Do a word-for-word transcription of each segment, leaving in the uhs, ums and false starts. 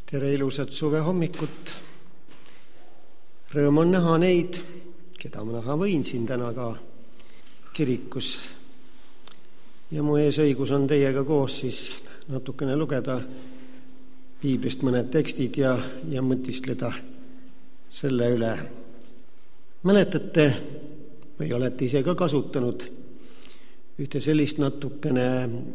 Tere ilusat suve hommikut. Rõõm on näha neid, keda ma näha võin siin täna ka kirikus. Ja mu ees õigus on teiega koos siis natukene lugeda piiblist mõned tekstid ja, ja mõtiskleda selle üle. Mäletate või olete ise ka kasutanud ühte sellist natukene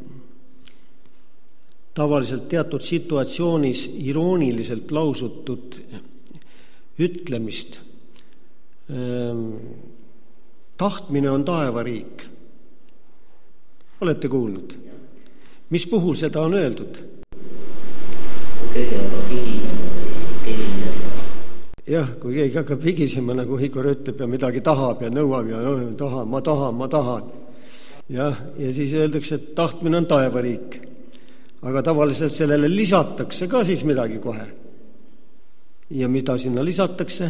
tavaliselt teatud situatsioonis irooniliselt lausutud ütlemist. Tahtmine on taevariik. Olete kuulnud? Mis puhul seda on öeldud? Kui keegi hakkab pigisema, jah, kui keegi hakkab pigisema, nagu Igor ütleb ja midagi tahab ja nõuab ja no, tahan, ma tahan, ma tahan. Ja, ja siis öeldakse, et tahtmine on taevariik. Aga tavaliselt sellele lisatakse ka siis midagi kohe. Ja mida sinna lisatakse?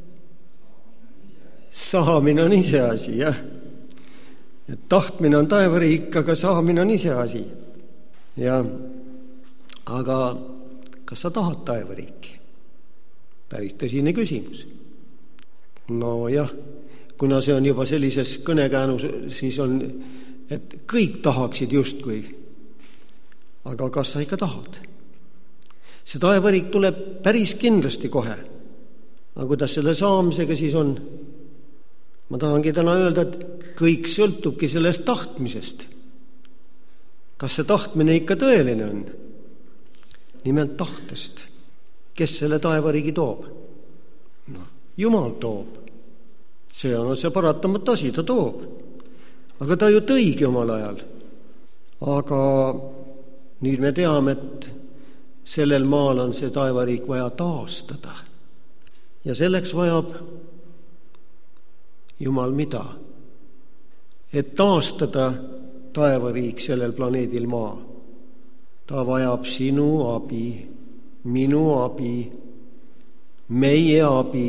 Saamine on ise asi, jah. Et tahtmine on taevariik, aga saamine on ise asi. Ja, aga kas sa tahad taevariiki? Päris tõsine küsimus. No jah, kuna see on juba sellises kõnekäänus, siis on, et kõik tahaksid justkui. Aga kas sa ikka tahad? See taevariik tuleb päris kindlasti kohe. Aga kuidas selle saamisega siis on? Ma tahangi täna öelda, et kõik sõltubki sellest tahtmisest. Kas see tahtmine ikka tõeline on? Nimelt tahtest. Kes selle taevariigi toob? No, Jumal toob. See on see paratamatu asi, ta toob. Aga ta ju tõigi omal ajal. Aga nüüd me teame, et sellel maal on see taevariik vaja taastada. Ja selleks vajab Jumal mida? Et taastada taevariik sellel planeedil maa. Ta vajab sinu abi, minu abi, meie abi,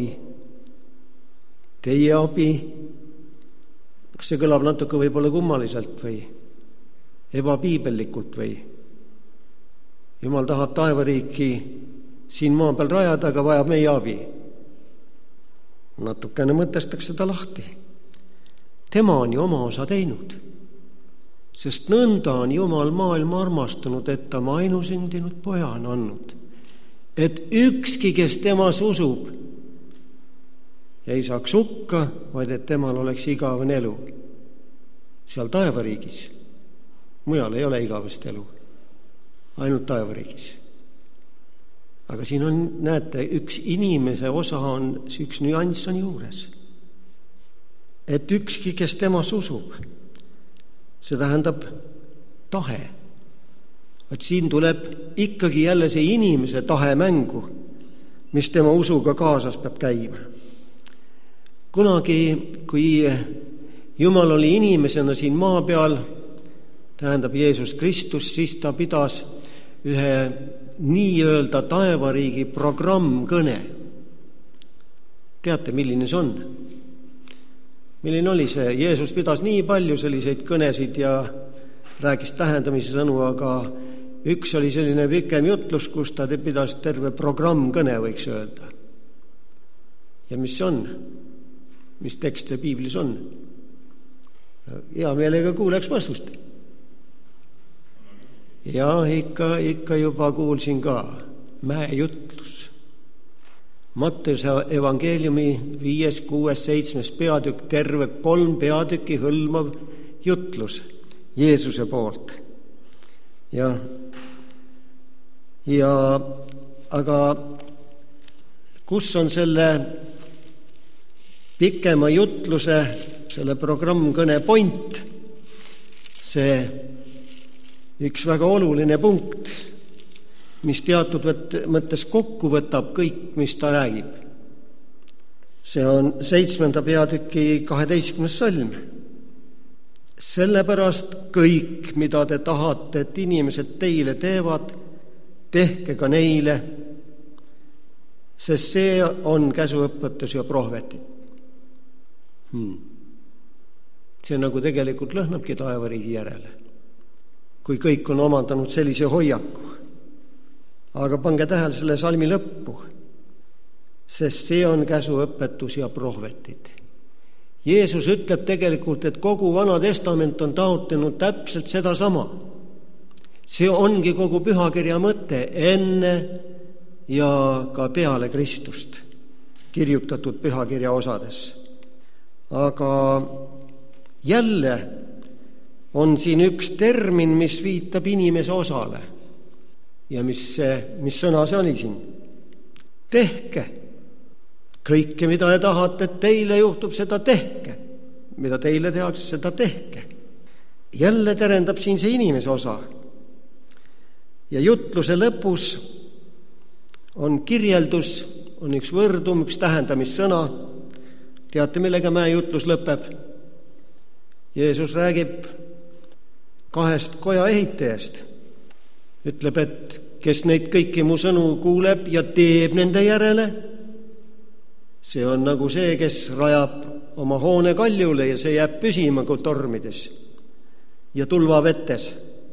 teie abi. Kas see kõlab natuke võib-olla kummaliselt või ebapiibellikult või? Jumal tahab taevariiki siin maa peal rajada, aga vajab meie abi. Natukene mõtestaks seda lahti. Tema on ju oma osa teinud, sest nõnda on Jumal maailma armastanud, et ta oma ainusündinud poja on andnud, et ükski, kes temas usub, ei saaks hukka, vaid et temal oleks igavene elu. Seal taevariigis, mujal ei ole igavest elu. Ainult taevariigis. Aga siin on, näete, üks inimese osa on, üks nüanss on juures. Et ükski, kes temas usub, see tähendab tahe. Et siin tuleb ikkagi jälle see inimese tahe mängu, mis tema usuga kaasas peab käima. Kunagi, kui Jumal oli inimesena siin maa peal, tähendab Jeesus Kristus, siis ta pidas ühe nii-öelda taevariigi programmkõne. Teate, milline see on? Milline oli see? Jeesus pidas nii palju selliseid kõnesid ja rääkis tähendamise sõnu, aga üks oli selline pikem jutlus, kus ta pidas terve programmkõne, võiks öelda. Ja mis see on? Mis tekst see piiblis on? Hea meelega kuuleks vastust. Ja ikka, ikka juba kuulsin ka mäejutlus. Matteuse evangeeliumi viies, kuues, seitsmes peatükk, terve kolm peatükki hõlmav jutlus Jeesuse poolt. Ja, ja aga kus on selle pikema jutluse, selle programmkõne point? See üks väga oluline punkt, mis teatud mõttes kokku võtab kõik, mis ta räägib. See on seitsmenda peatüki kaheteistkümnes salm. Sellepärast kõik, mida te tahate, et inimesed teile teevad, tehke ka neile, sest see on käsuõpetus ja prohvetid. Hmm. See nagu tegelikult lõhnabki taevariigi järele, kui kõik on omandanud sellise hoiaku. Aga pange tähele selle salmi lõppu, sest see on käsuõpetus ja prohvetid. Jeesus ütleb tegelikult, et kogu Vana Testament on taotlenud täpselt seda sama. See ongi kogu pühakirja mõte enne ja ka peale Kristust kirjutatud pühakirja osades. Aga jälle on siin üks termin, mis viitab inimese osale. Ja mis, mis sõna see oli siin? Tehke. Kõike, mida te tahate, et teile juhtub, seda tehke. Mida teile tehakse, seda tehke. Jälle terendab siin see inimese osa. Ja jutluse lõpus on kirjeldus, on üks võrdum, üks tähendamissõna. Teate, millega meie jutlus lõpeb? Jeesus räägib kahest koja ehitajast. Ütleb, et kes neid kõiki mu sõnu kuuleb ja teeb nende järele, see on nagu see, kes rajab oma hoone kaljule ja see jääb püsima kui tormides ja tulvavetes.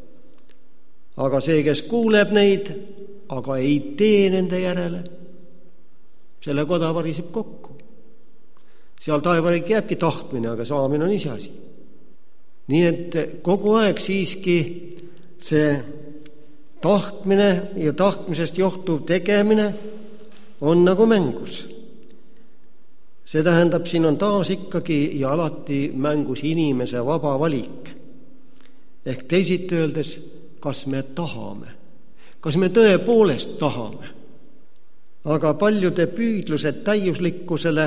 Aga see, kes kuuleb neid, aga ei tee nende järele, selle koda variseb kokku. Seal taevariik jääbki tahtmine, aga saamine on ise asi. Nii et kogu aeg siiski see tahtmine ja tahtmisest johtuv tegemine on nagu mängus. See tähendab, siin on taas ikkagi ja alati mängus inimese vaba valik. Ehk teisiti öeldes, kas me tahame, kas me tõepoolest tahame. Aga paljude püüdlused täiuslikkusele,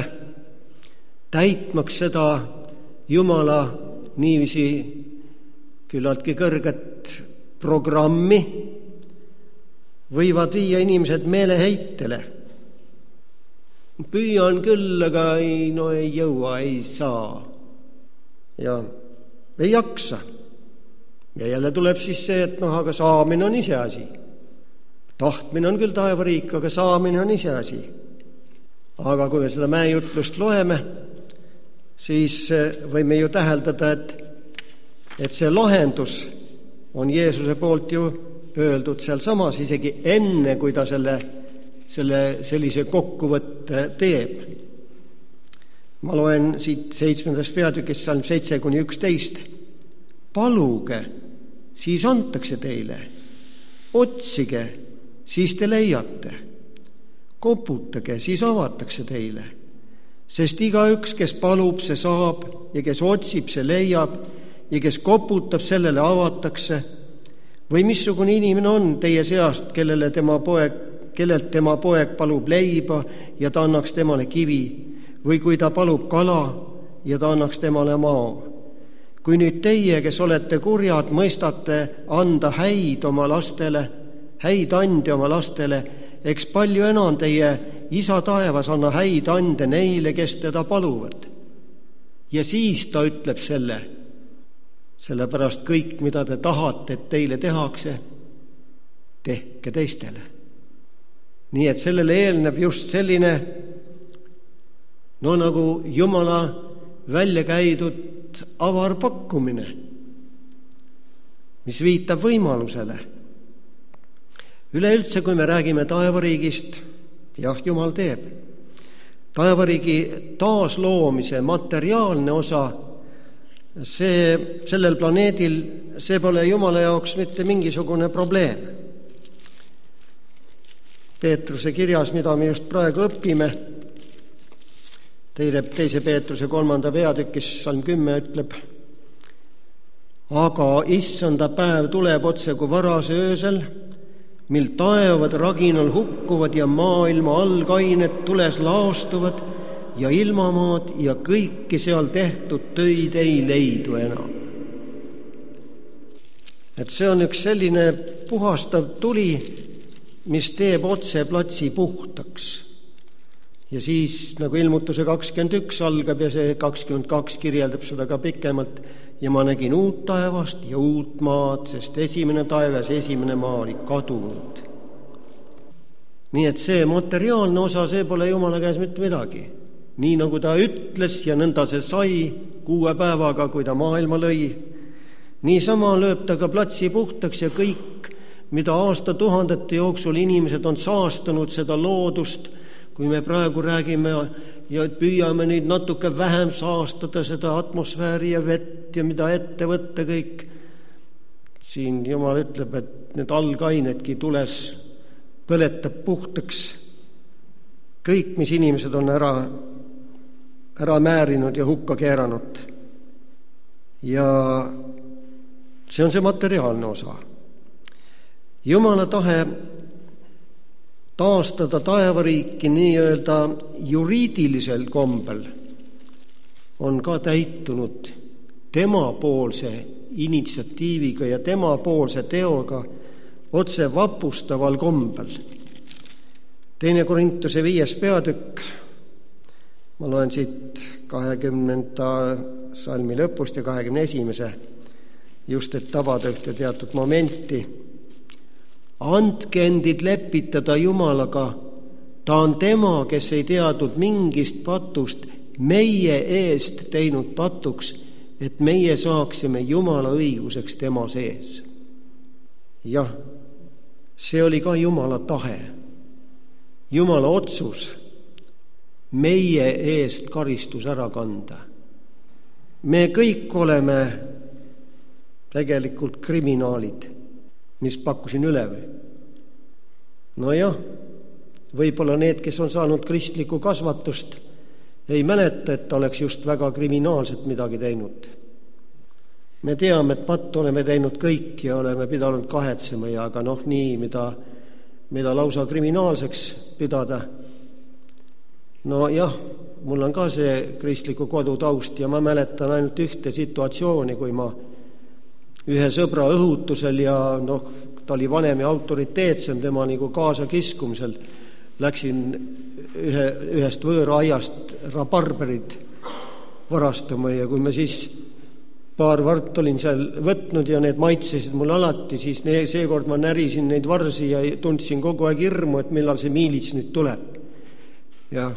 täitmaks seda Jumala niiviisi küllaltki kõrget programmi, võivad viia inimesed meeleheitele. Püüan küll, aga ei, no ei jõua, ei saa. Ja ei jaksa. Ja jälle tuleb siis see, et noh, aga saamine on ise asi. Tahtmine on küll taevariik, aga saamine on ise asi. Aga kui me seda mäejutlust loeme, siis võime ju täheldada, et, et see lahendus on Jeesuse poolt ju öeldud seal samas, isegi enne, kui ta selle selle sellise kokkuvõtte teeb. Ma loen siit seitsmendast peatükist salm seitse kuni üksteist. Paluge, siis antakse teile. Otsige, siis te leiate. Koputage, siis avatakse teile. Sest igaüks, kes palub, see saab, ja kes otsib, see leiab, ja kes koputab, sellele avatakse. Või missugune inimene on teie seast, kellele tema poeg kellelt tema poeg palub leiba ja ta annaks temale kivi, või kui ta palub kala ja ta annaks temale maa. Kui nüüd teie, kes olete kurjad, mõistate anda häid oma lastele, häid ande oma lastele, eks palju enam teie isa taevas anna häid ande neile, kes teda paluvad. Ja siis ta ütleb selle, sellepärast kõik, mida te tahate, et teile tehakse, tehke teistele. Nii et sellele eelneb just selline, no nagu Jumala välja käidud avar pakkumine, mis viitab võimalusele. Üleüldse, kui me räägime taevariigist, jah, Jumal teeb. Taevariigi taasloomise materiaalne osa, see, sellel planeedil, see pole Jumala jaoks mitte mingisugune probleem. Peetruse kirjas, mida me just praegu õpime, teile teise Peetruse kolmanda peatükis salm kümme ütleb, aga issanda päev tuleb otse kui varase öösel, mil taevad raginal hukkuvad ja maailma algained tules laastuvad ja ilmamaad ja kõiki seal tehtud töid ei leidu enam. Et see on üks selline puhastav tuli, mis teeb otse platsi puhtaks. Ja siis, nagu ilmutuse kakskümmend üks algab ja see kakskümmend kaks kirjeldab seda ka pikemalt, ja ma nägin uut taevast ja uut maad, sest esimene taevas, esimene maa oli kadunud. Nii et see materiaalne osa, see pole Jumala käes mitte midagi. Nii nagu ta ütles ja nõnda see sai kuue päevaga, kui ta maailma lõi, nii sama lööb ta ka platsi puhtaks ja kõik mida aastatuhandete jooksul inimesed on saastanud seda loodust, kui me praegu räägime ja püüame nüüd natuke vähem saastada seda atmosfääri ja vett ja mida ette võtta kõik. Siin Jumal ütleb, et need algainedki tules põletab puhtaks kõik, mis inimesed on ära, ära määrinud ja hukka keeranud. Ja see on see materiaalne osa. Jumala tahe taastada taevariiki nii-öelda juriidilisel kombel on ka täitunud temapoolse initsiatiiviga ja temapoolse teoga otse vapustaval kombel. Teine Korintuse viies peatükk, ma loen siit kahekümnenda salmi lõpust ja kahekümne esimese, just et tabada ühte teatud momenti. Andke endid lepitada Jumalaga, ta on tema, kes ei teadnud mingist patust, meie eest teinud patuks, et meie saaksime Jumala õiguseks tema sees. Jah, see oli ka Jumala tahe, Jumala otsus meie eest karistus ära kanda. Me kõik oleme tegelikult kriminaalid, mis pakkusin üle või? No jah, võib-olla need, kes on saanud kristlikku kasvatust, ei mäleta, et oleks just väga kriminaalselt midagi teinud. Me teame, et pattu oleme teinud kõik ja oleme pidanud kahetsema ja aga noh, nii, mida, mida lausa kriminaalseks pidada. No jah, mul on ka see kristliku kodu taust ja ma mäletan ainult ühte situatsiooni, kui ma ühe sõbra õhutusel ja noh, ta oli vanem ja autoriteetsem, tema nagu kaasa kiskumisel läksin ühe, ühest võõra aiast rabarberid varastama ja kui ma siis paar vart olin seal võtnud ja need maitsesid mul alati, siis seekord ma närisin neid varsi ja tundsin kogu aeg hirmu, et millal see miilits nüüd tuleb. Ja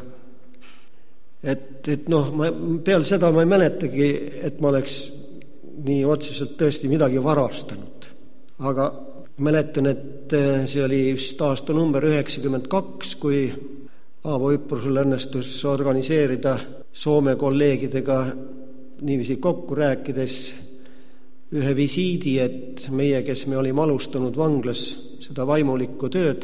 et, et noh, ma, peal seda ma ei mäletagi, et ma oleks nii otseselt tõesti midagi varastanud. Aga mäletan, et see oli vist aasta number üheksakümmend kaks, kui Aavo Üprusul õnnestus organiseerida Soome kolleegidega niiviisi kokku rääkides ühe visiidi, et meie, kes me olime alustanud vanglas seda vaimulikku tööd,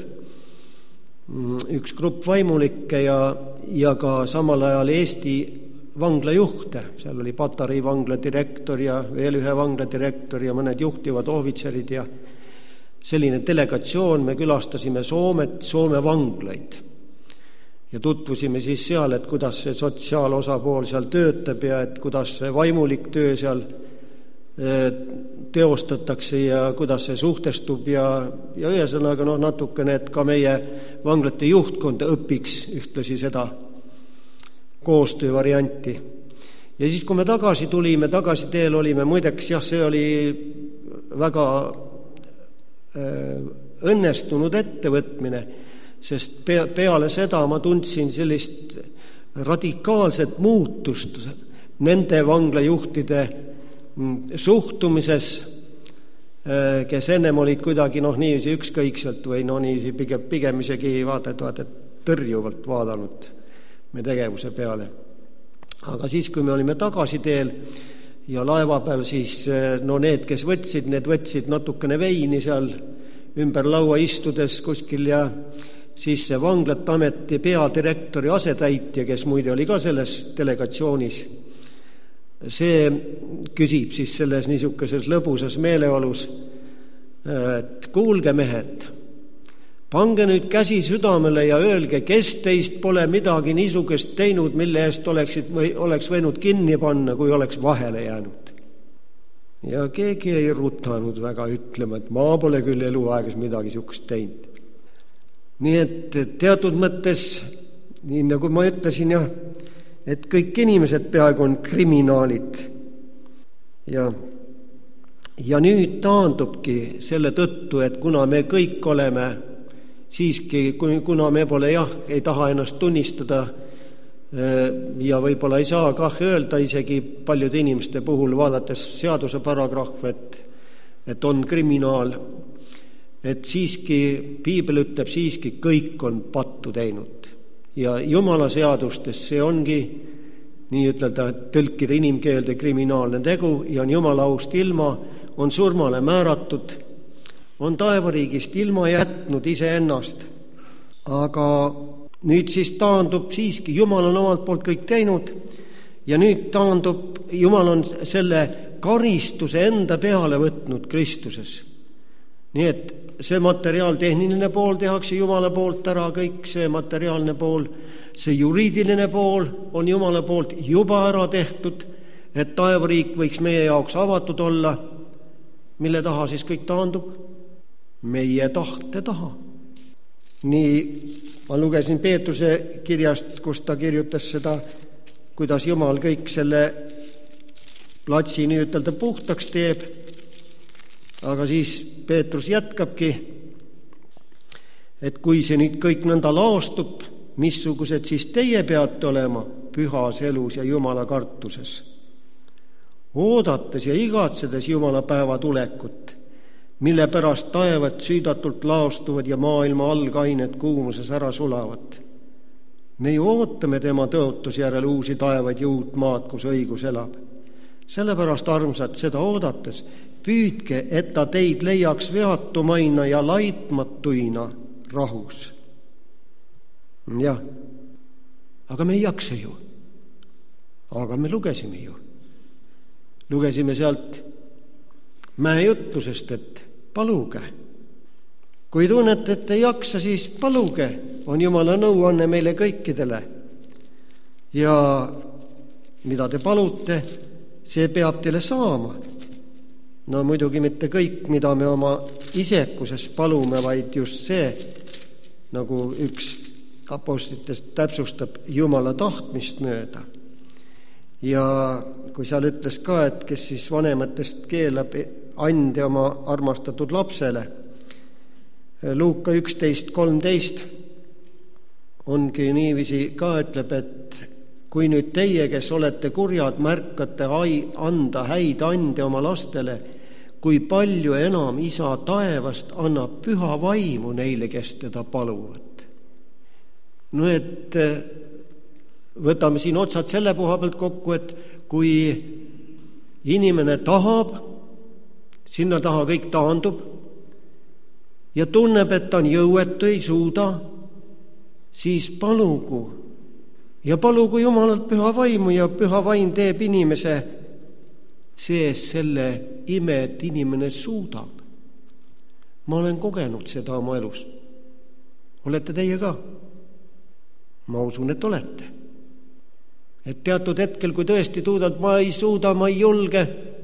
üks grupp vaimulikke ja, ja ka samal ajal Eesti vanglajuhte, seal oli Patarei vangla direktor ja veel ühe vangla direktor ja mõned juhtivad ohvitserid ja selline delegatsioon, me külastasime Soomet, Soome vanglaid ja tutvusime siis seal, et kuidas see sotsiaalosapool seal töötab ja et kuidas see vaimulik töö seal teostatakse ja kuidas see suhtestub ja, ja ühesõnaga noh, natukene, et ka meie vanglate juhtkond õpiks ühtlasi seda koostöövarianti. Ja siis, kui me tagasi tulime, tagasi teel olime, muideks jah, see oli väga õnnestunud ettevõtmine, sest peale seda ma tundsin sellist radikaalset muutust nende vanglajuhtide suhtumises, kes ennem olid kuidagi noh, niiviisi ükskõikselt või no niiviisi pigem, pigem isegi vaadet, vaadet tõrjuvalt vaadanud me tegevuse peale. Aga siis, kui me olime tagasi teel ja laeva peal, siis no need, kes võtsid, need võtsid natukene veini seal ümber laua istudes kuskil ja siis see Vanglate Ameti peadirektori asetäitja, kes muide oli ka selles delegatsioonis, see küsib siis selles niisukeses lõbusas meeleolus, et kuulge mehed, pange nüüd käsi südamele ja öelge, kes teist pole midagi niisugust teinud, mille eest oleksid, või oleks võinud kinni panna, kui oleks vahele jäänud. Ja keegi ei rutanud väga ütlema, et ma pole küll eluaegas midagi niisugust teinud. Nii et teatud mõttes, nii nagu ma ütlesin, jah, et kõik inimesed peaaegu on kriminaalid. Ja, ja nüüd taandubki selle tõttu, et kuna me kõik oleme siiski, kuna me pole jah, ei taha ennast tunnistada ja võib-olla ei saa kah öelda isegi paljude inimeste puhul vaadates seaduse paragrahv, et, et on kriminaal, et siiski, piibel ütleb siiski, kõik on pattu teinud. Ja Jumala seadustes see ongi, nii ütelda, tõlkida inimkeelde kriminaalne tegu ja on Jumala aust ilma, on surmale määratud, on taevariigist ilma jätnud iseennast. Aga nüüd siis taandub siiski, Jumal on omalt poolt kõik teinud ja nüüd taandub, Jumal on selle karistuse enda peale võtnud Kristuses. Nii et see materiaaltehniline pool tehakse Jumala poolt ära, kõik see materiaalne pool, see juriidiline pool on Jumala poolt juba ära tehtud, et taevariik võiks meie jaoks avatud olla, mille taha siis kõik taandub? Meie tahte taha. Nii ma lugesin Peetruse kirjast, kus ta kirjutas seda, kuidas Jumal kõik selle platsi nii ütelda puhtaks teeb, aga siis Peetrus jätkabki, et kui see nüüd kõik nõnda laostub, missugused siis teie peate olema pühas elus ja Jumala kartuses, oodates ja igatsedes Jumala päeva tulekut, mille pärast taevad süüdatult laostuvad ja maailma algained kuumuses ära sulavad. Me ju ootame tema tõotus järel uusi taevaid ja uut maad, kus õigus elab. Sellepärast, armsad, seda oodates, püüdke, et ta teid leiaks veatumaina ja laitmatuina rahus. Jah, aga me ei jaksa ju. Aga me lugesime ju. Lugesime sealt mäejutlusest, et paluge. Kui tunnete, et ei jaksa, siis paluge. On Jumala nõuanne meile kõikidele. Ja mida te palute, see peab teile saama. No muidugi mitte kõik, mida me oma isekuses palume, vaid just see, nagu üks apostlitest täpsustab, Jumala tahtmist mööda. Ja kui seal ütles ka, et kes siis vanematest keelab ande oma armastatud lapsele, Luuka üksteist kolmteist ongi niiviisi ka ütleb, et kui nüüd teie, kes olete kurjad, märkate anda häid ande oma lastele, kui palju enam Isa taevast annab püha vaimu neile, kes teda paluvad. No et võtame siin otsad selle puha pealt kokku, et kui inimene tahab, sinna taha kõik taandub ja tunneb, et ta on jõuetu, ei suuda, siis palugu. Ja palugu Jumalalt püha vaimu ja püha vaim teeb inimese sees selle ime, et inimene suudab. Ma olen kogenud seda oma elus. Olete teie ka? Ma usun, et olete. Et teatud hetkel, kui tõesti tuudad, ma ei suuda, ma ei julge.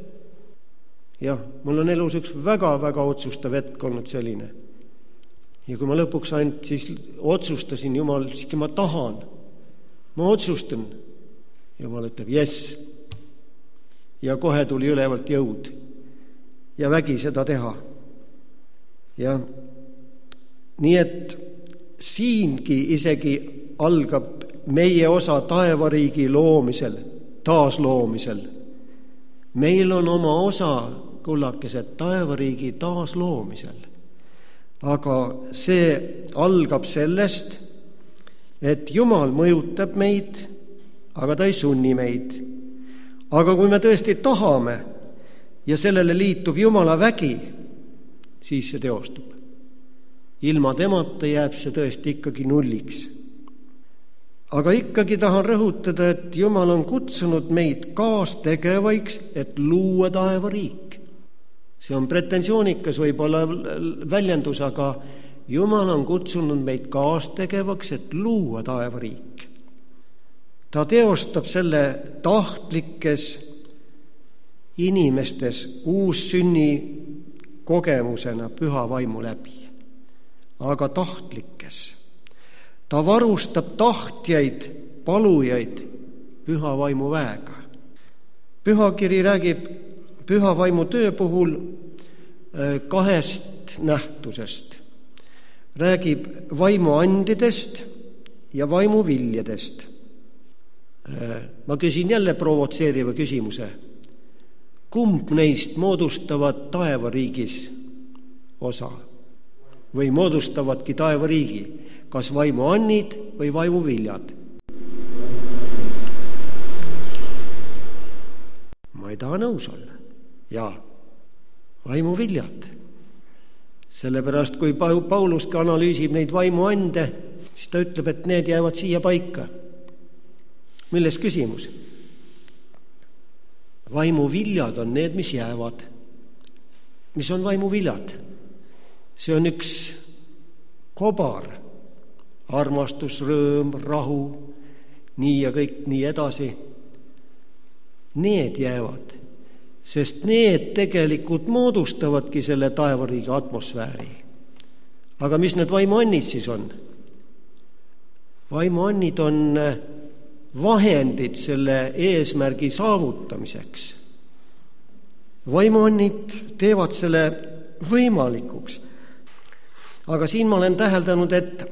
Jah, mul on elus üks väga-väga otsustav hetk olnud selline. Ja kui ma lõpuks ainult siis otsustasin, Jumal, siiski ma tahan, ma otsustan. Jumal ütleb, yes. Ja kohe tuli ülevalt jõud ja vägi seda teha. Ja nii et siingi isegi algab meie osa taevariigi loomisel, taasloomisel. Meil on oma osa, kullakesed, taevariigi taasloomisel. Aga see algab sellest, et Jumal mõjutab meid, aga ta ei sunni meid. Aga kui me tõesti tahame ja sellele liitub Jumala vägi, siis see teostub. Ilma temata jääb see tõesti ikkagi nulliks. Aga ikkagi tahan rõhutada, et Jumal on kutsunud meid kaastegevaiks, et luua taevariik. See on pretensioonikas võib-olla väljendus, aga Jumal on kutsunud meid kaastegevaks, et luua taevariik. Ta teostab selle tahtlikes inimestes uussünni kogemusena püha vaimu läbi, aga tahtlikes. Ta varustab tahtjaid, palujaid püha vaimu väega. Pühakiri räägib püha vaimu töö puhul kahest nähtusest. Räägib vaimu andidest ja vaimu viljedest. Ma küsin jälle provotseeriva küsimuse. Kumb neist moodustavad taevariigis osa? või moodustavadki taevariigi, kas vaimuannid või vaimuviljad. Ma ei taha nõus olla. Jaa, vaimuviljad. Sellepärast, kui Pauluski analüüsib neid vaimuande, siis ta ütleb, et need jäävad siia paika. Milles küsimus? Vaimuviljad on need, mis jäävad. Mis on vaimuviljad? See on üks kobar. Armastus, rõõm, rahu, nii ja kõik nii edasi. Need jäävad, sest need tegelikult moodustavadki selle taevariigi atmosfääri. Aga mis need vaimuannid siis on? Vaimuannid on vahendid selle eesmärgi saavutamiseks. Vaimuannid teevad selle võimalikuks. Aga siin ma olen täheldanud, et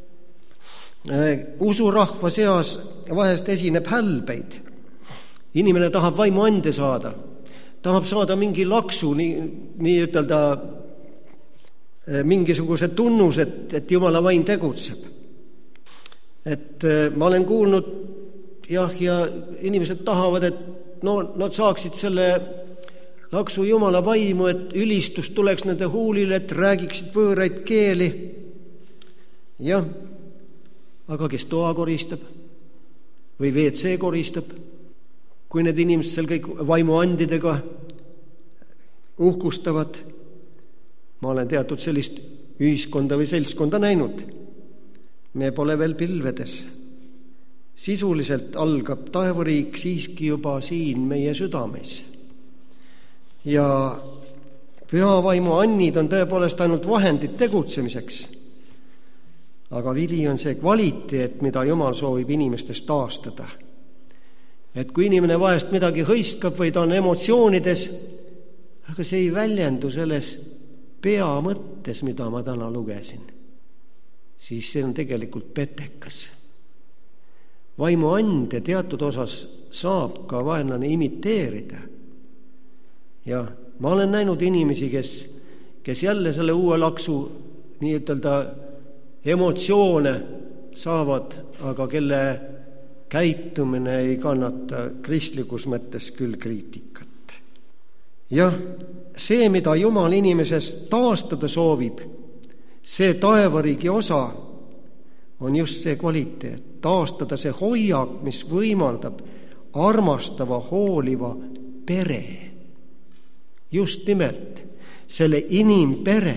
usurahva seas vahest esineb hälbeid. Inimene tahab vaimuande saada. Tahab saada mingi laksu, nii, nii ütelda mingisuguse tunnus, et, et Jumala vaim tegutseb. Et ma olen kuulnud, jah, ja inimesed tahavad, et no, nad saaksid selle laksu Jumala vaimu, et ülistus tuleks nende huulile, et räägiksid võõraid keeli. Jah, aga kes toa koristab või V C koristab, kui need inimesed seal kõik vaimuandidega uhkustavad. Ma olen teatud sellist ühiskonda või seltskonda näinud. Me pole veel pilvedes. Sisuliselt algab taevariik siiski juba siin meie südames. Ja pühavaimu annid on tõepoolest ainult vahendid tegutsemiseks. Aga vili on see kvaliteet, mida Jumal soovib inimestes taastada. Et kui inimene vahest midagi hõiskab või ta on emotsioonides, aga see ei väljendu selles pea mõttes, mida ma täna lugesin, siis see on tegelikult petekas. Vaimuande teatud osas saab ka vaenlane imiteerida. Ja ma olen näinud inimesi, kes, kes jälle selle uue laksu nii ütelda emotsioone saavad, aga kelle käitumine ei kannata kristlikus mõttes küll kriitikat. Jah, see, mida Jumal inimeses taastada soovib, see taevariigi osa on just see kvaliteet. Taastada see hoiak, mis võimaldab armastava, hooliva pere. Just nimelt selle inimpere.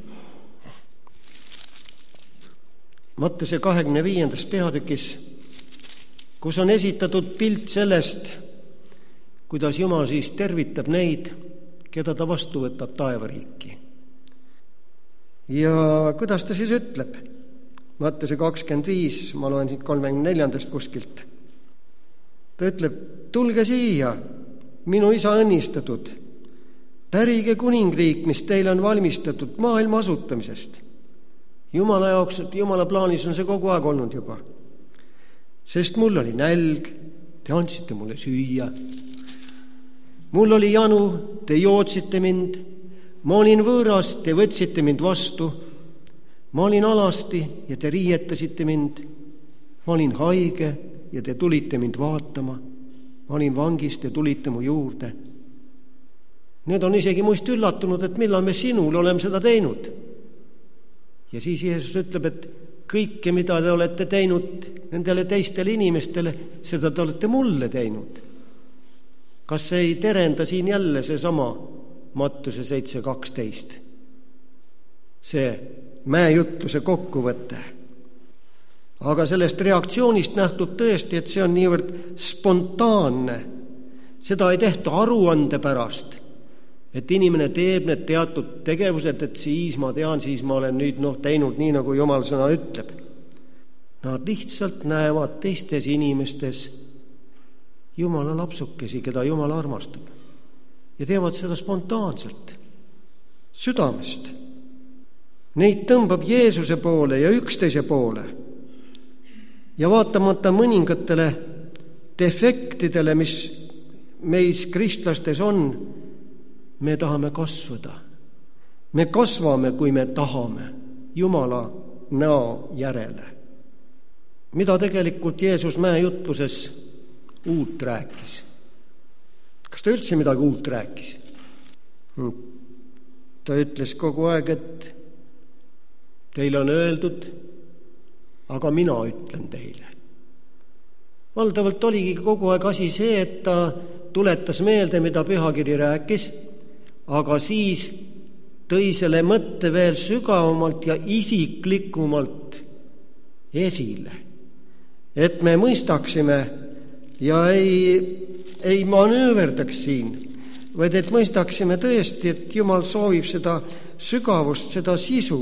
Mattuse kahekümne viiendas peatükis, kus on esitatud pilt sellest, kuidas Jumal siis tervitab neid, keda ta vastu võtab taevariiki. Ja kuidas ta siis ütleb? Mattuse kakskümmend viis, ma loen siit kolmekümne neljandast kuskilt. Ta ütleb, tulge siia, minu isa õnnistatud, pärige kuningriik, mis teile on valmistatud maailma asutamisest. Jumala jaoks, Jumala plaanis on see kogu aeg olnud juba. Sest mul oli nälg, te andsite mulle süüa. Mul oli janu, te jootsite mind. Ma olin võõras, te võtsite mind vastu. Ma olin alasti ja te riietasite mind. Ma olin haige ja te tulite mind vaatama. Ma olin vangis, te tulite mu juurde. Need on isegi muist üllatunud, et millal me sinul oleme seda teinud. Ja siis Jeesus ütleb, et kõike, mida te olete teinud nendele teistele inimestele, seda te olete mulle teinud. Kas see ei terenda siin jälle see sama Mattuse seitse kaksteist? See mäejutluse kokkuvõte. Aga sellest reaktsioonist nähtub tõesti, et see on niivõrd spontaanne. Seda ei tehta aruande pärast, et inimene teeb need teatud tegevused, et siis ma tean, siis ma olen nüüd noh, teinud nii, nagu Jumal sõna ütleb. Nad lihtsalt näevad teistes inimestes Jumala lapsukesi, keda Jumal armastab. Ja teevad seda spontaanselt, südamest. Neid tõmbab Jeesuse poole ja üksteise poole. Ja vaatamata mõningatele defektidele, mis meis kristlastes on, me tahame kasvada. Me kasvame, kui me tahame. Jumala näo järele. Mida tegelikult Jeesus mäejutluses uut rääkis? Kas ta üldse midagi uut rääkis? Ta ütles kogu aeg, et teile on öeldud, aga mina ütlen teile. Valdavalt oligi kogu aeg asi see, et ta tuletas meelde, mida pühakiri rääkis, aga siis tõi selle mõtte veel sügavamalt ja isiklikumalt esile. Et me mõistaksime ja ei, ei manööverdaks siin, vaid et mõistaksime tõesti, et Jumal soovib seda sügavust, seda sisu.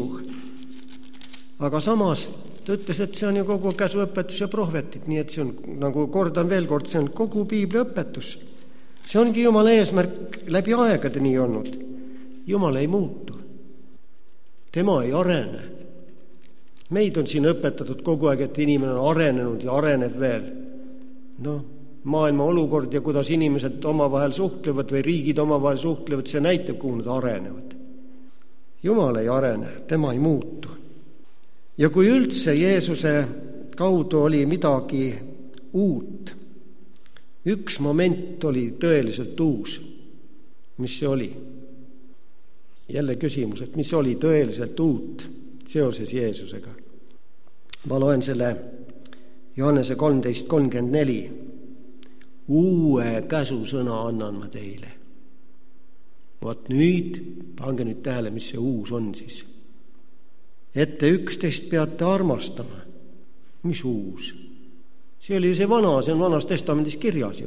Aga samas ta ütles, et see on ju kogu käsuõpetus ja prohvetid, nii et see on, nagu kordan veel kord, see on kogu piibli õpetus. See ongi Jumala eesmärk läbi aegade nii olnud. Jumal ei muutu. Tema ei arene. Meid on siin õpetatud kogu aeg, et inimene on arenenud ja areneb veel. No, maailma olukord ja kuidas inimesed omavahel suhtlevad või riigid omavahel suhtlevad, see näitab, kuhu nad arenevad. Jumal ei arene, tema ei muutu. Ja kui üldse Jeesuse kaudu oli midagi uut, üks moment oli tõeliselt uus. Mis see oli? Jälle küsimus, et mis oli tõeliselt uut seoses Jeesusega? Ma loen selle Johannese kolmteist kolmkümmend neli. Uue käsusõna annan ma teile. Vaat nüüd, pange nüüd tähele, mis see uus on siis. Et te üksteist peate armastama. Mis uus? See oli see vana, see on vanas testamendis kirjas ju.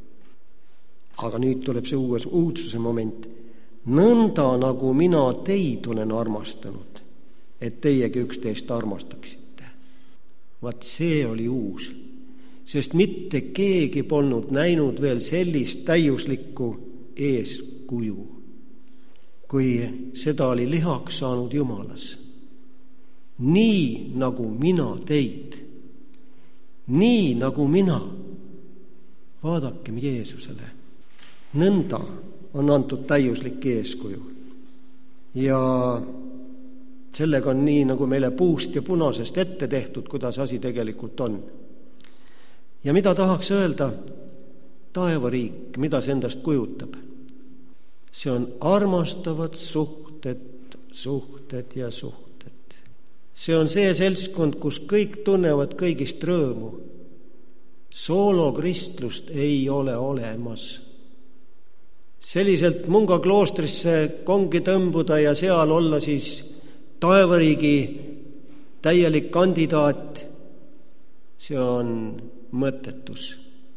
Aga nüüd tuleb see uues uudsuse moment. Nõnda nagu mina teid olen armastanud, et teiegi üksteist armastaksite. Vaat see oli uus, sest mitte keegi polnud näinud veel sellist täiuslikku eeskuju, kui seda oli lihaks saanud Jumalas. Nii nagu mina teid, nii nagu mina, vaadakem Jeesusele. Nõnda on antud täiuslik eeskuju. Ja sellega on nii, nagu meile puust ja punasest ette tehtud, kuidas asi tegelikult on. Ja mida tahaks öelda? Taevariik, mida see endast kujutab? See on armastavad suhted, suhted ja suhted. See on see seltskond, kus kõik tunnevad kõigist rõõmu. Soolokristlust ei ole olemas. Selliselt Munga kloostrisse kongi tõmbuda ja seal olla siis taevariigi täielik kandidaat, see on mõttetus.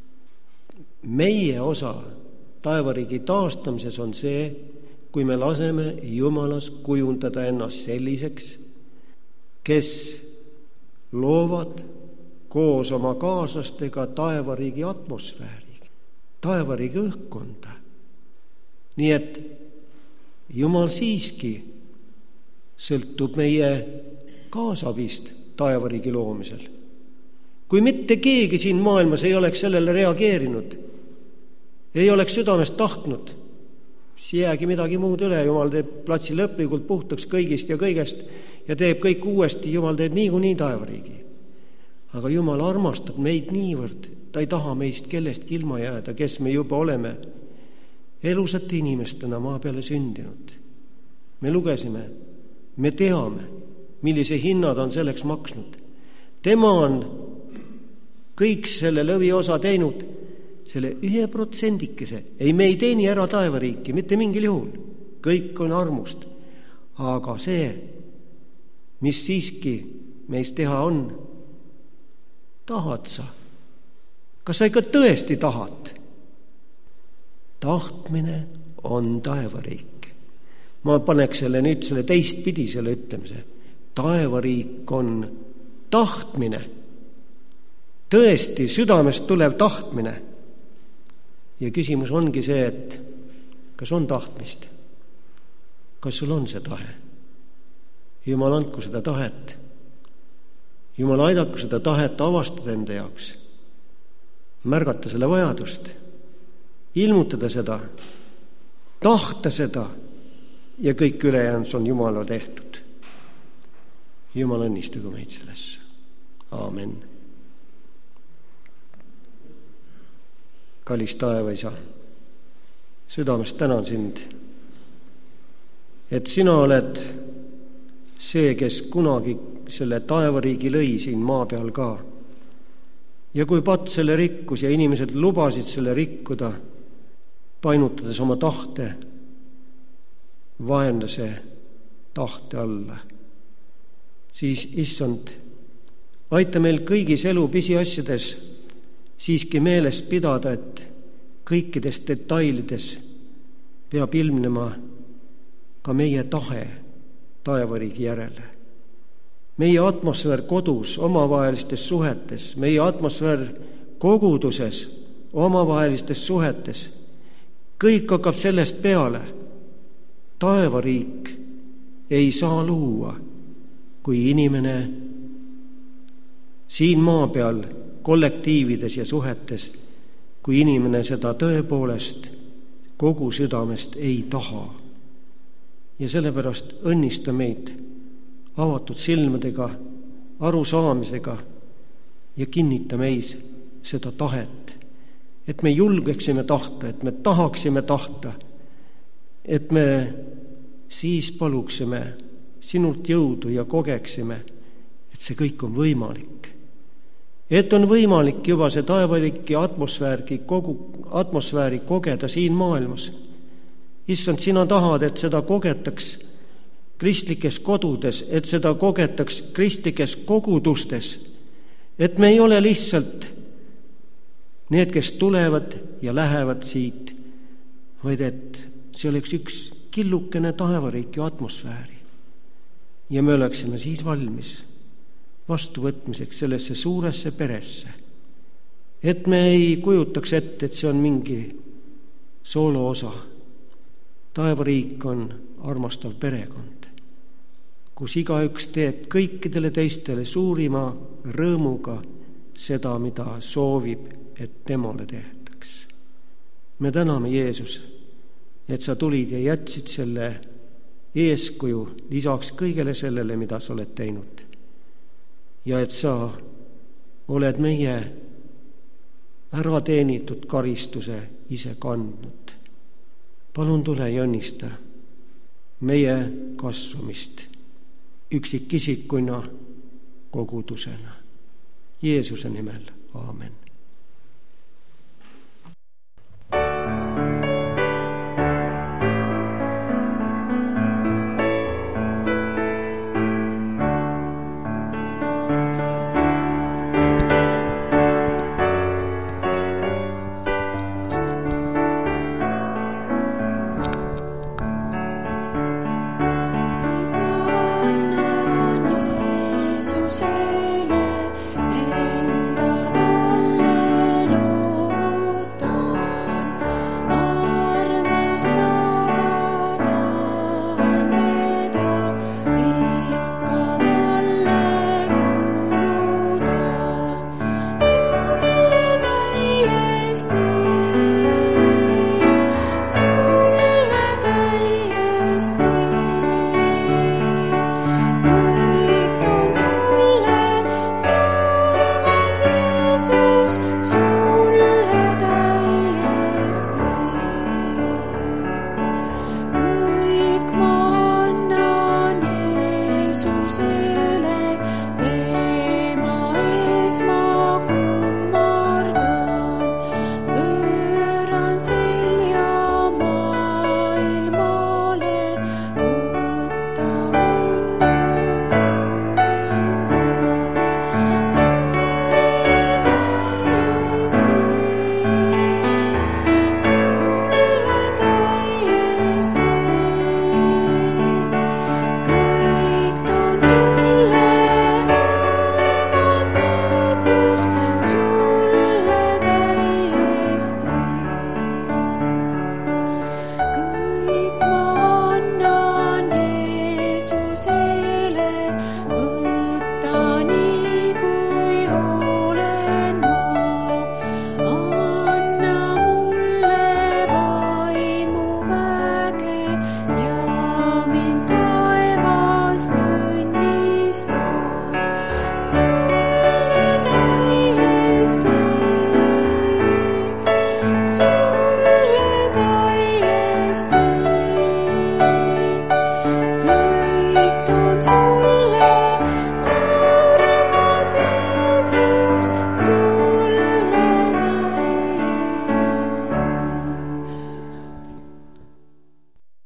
Meie osa taevariigi taastamises on see, kui me laseme Jumalas kujundada ennast selliseks, kes loovad koos oma kaaslastega taevariigi atmosfääri, taevariigi õhkkonda. Nii et Jumal siiski sõltub meie kaasabist taevariigi loomisel. Kui mitte keegi siin maailmas ei oleks sellele reageerinud, ei oleks südamest tahtnud, siis jäägi midagi muud üle. Jumal teeb platsi lõplikult puhtaks kõigist ja kõigest ja teeb kõik uuesti. Jumal teeb niikuinii taevariigi. Aga Jumal armastab meid niivõrd, ta ei taha meist kellestki ilma jääda, kes me juba oleme elusate inimestena maa peale sündinud. Me lugesime, me teame, millise hinnad on selleks maksnud. Tema on kõik selle lõviosa teinud, selle ühe protsendikese. Ei, me ei teeni ära taevariiki, mitte mingil juhul. Kõik on armust. Aga see, mis siiski meist teha on, tahad sa? Kas sa ikka tõesti tahad? Tahtmine on taevariik. Ma paneks selle nüüd selle teistpidi selle ütlemise. Taevariik on tahtmine. Tõesti südamest tulev tahtmine. Ja küsimus ongi see, et kas on tahtmist? Kas sul on see tahe? Jumal andku seda tahet. Jumal aidaku seda tahet avastada enda jaoks. Märgata selle vajadust. Ilmutada seda. Tahta seda. Ja kõik ülejäänud on Jumala tehtud. Jumal õnnistagu meid sellesse. Aamen. Kallis taevaisa, südamest tänan sind, et sina oled see, kes kunagi selle taevariigi lõi siin maa peal ka. Ja kui Pats selle rikkus ja inimesed lubasid selle rikkuda, painutades oma tahte vaenlase tahte alla, siis issand, aita meil kõigis elu pisiasjades siiski meeles pidada, et kõikides detailides peab ilmnema ka meie tahe taevariigi järele. Meie atmosfäär kodus, omavahelistes suhetes, meie atmosfäär koguduses, omavahelistes suhetes, kõik hakkab sellest peale. Taevariik ei saa luua, kui inimene siin maa peal kollektiivides ja suhetes, kui inimene seda tõepoolest kogu südamest ei taha. Ja sellepärast õnnista meid avatud silmadega, arusaamisega ja kinnita meis seda tahet, et me julgeksime tahta, et me tahaksime tahta, et me siis paluksime sinult jõudu ja kogeksime, et see kõik on võimalik. Et on võimalik juba see taevaliki atmosfääri, kogu atmosfääri kogeda siin maailmas. Issand, sina tahad, et seda kogetaks kristlikes kodudes, et seda kogetaks kristlikes kogudustes, et me ei ole lihtsalt need, kes tulevad ja lähevad siit, vaid et see oleks üks killukene taevariiki atmosfääri. Ja me oleksime siis valmis vastuvõtmiseks sellesse suuresse peresse. Et me ei kujutaks ette, et see on mingi soolo osa. Taevariik on armastav perekond, kus igaüks teeb kõikidele teistele suurima rõõmuga seda, mida soovib, et temale tehtaks. Me täname, Jeesus, et sa tulid ja jätsid selle eeskuju lisaks kõigele sellele, mida sa oled teinud. Ja et sa oled meie ära teenitud karistuse ise kandnud. Palun tule ja õnnista meie kasvamist üksikisikuna, kogudusena. Jeesuse nimel. Aamen. Jesús.